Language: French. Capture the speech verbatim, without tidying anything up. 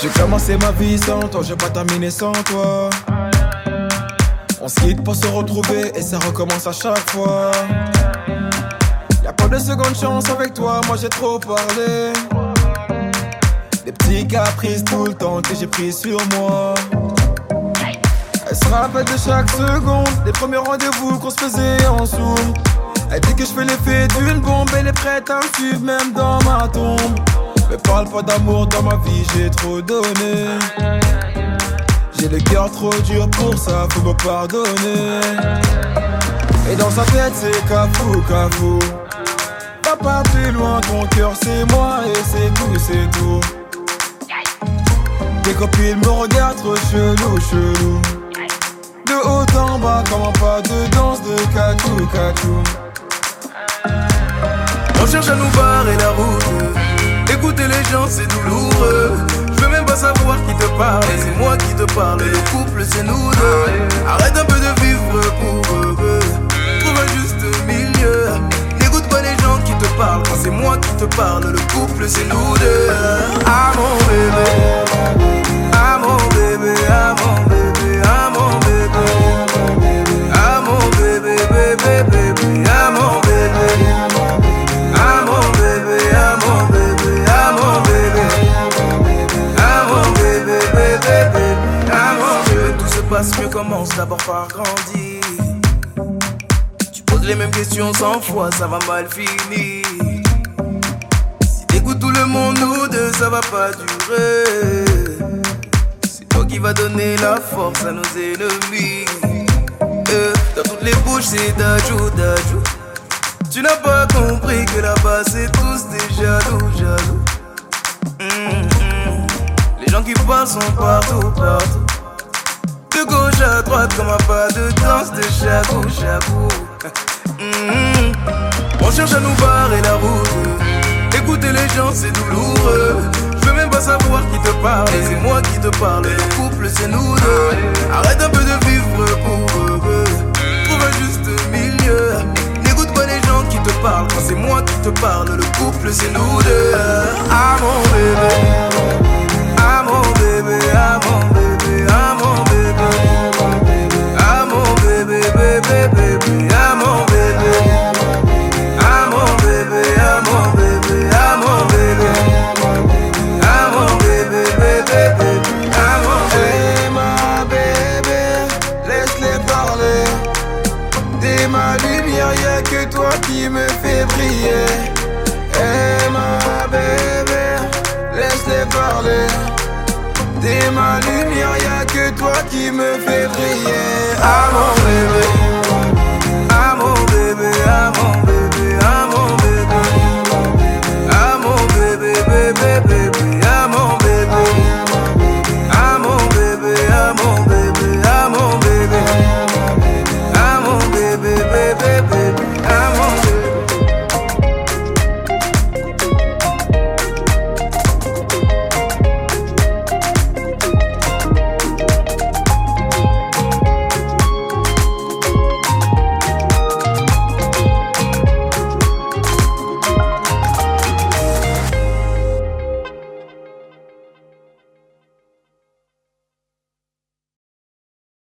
J'ai commencé ma vie sans toi, j'ai pas terminé sans toi. On se quitte pour se retrouver et ça recommence à chaque fois. Y'a pas de seconde chance avec toi, moi j'ai trop parlé. Des petits caprices tout le temps que j'ai pris sur moi. Elle se rappelle de chaque seconde, des premiers rendez-vous qu'on se faisait en zoom. Elle dit que je fais l'effet d'une bombe, elle est prête à me suivre même dans ma tombe. Mais parle pas d'amour dans ma vie, j'ai trop donné. J'ai le cœur trop dur pour ça, faut me pardonner. Et dans sa tête c'est cafou, cafou. Va pas plus loin, ton cœur c'est moi et c'est tout, c'est tout. Tes copines me regardent trop chelou, chelou. De haut en bas, comme un pas de danse de cacou, cacou. On cherche à nous barrer la route. Écouter les gens c'est douloureux. Je veux même pas savoir qui te parle. C'est moi qui te parle, le couple c'est nous deux. Arrête un peu de vivre pour eux. Trouve un juste milieu. N'écoute pas les gens qui te parlent. Quand c'est moi qui te parle, le couple c'est nous deux. Ah mon bébé, ah mon bébé, ah mon bébé, ah mon bébé, ah mon bébé, bébé, bébé, ah mon bébé. Ah mon bébé, ah mon bébé, ah mon bébé, ah mon bébé, bébé, bébé, ah mon bébé. Tout se passe mieux, commence d'abord par grandir. Tu poses les mêmes questions cent fois, ça va mal finir. Si t'écoutes tout le monde, nous deux, ça va pas durer. C'est toi qui vas donner la force à nos ennemis. Euh, dans toutes les bouches, c'est d'ajou, d'ajou. Tu n'as pas compris que là-bas c'est tous des jaloux, jaloux. Mmh, mmh. Les gens qui parlent sont partout, partout. De gauche à droite comme un pas de danse de chagou, chagou. Mmh. On cherche à nous barrer la route. Écouter les gens c'est douloureux. Je veux même pas savoir qui te parle. Et c'est moi qui te parle, le couple c'est nous deux. Arrête un peu de vivre pour eux. Trouve un juste milieu. Qui te parle, quand c'est moi qui te parle, le couple c'est nous deux. Ah mon bébé, ah mon bébé, ah mon bébé, ah mon bébé, ah mon bébé, bébé, bébé, ah mon bébé, ah mon bébé, ah mon bébé, ah mon bébé, ah mon bébé, bébé, bébé, ah mon bébé. Hey ma bébé, laisse-les parler. T'es ma lumière, y'a que toi qui me fait briller. Hey ma bébé, laisse-les parler. T'es ma lumière, y'a que toi qui me fait briller. Ah mon bébé, ah mon bébé, ah mon bébé, ah mon bébé, ah mon bébé, bébé, bébé.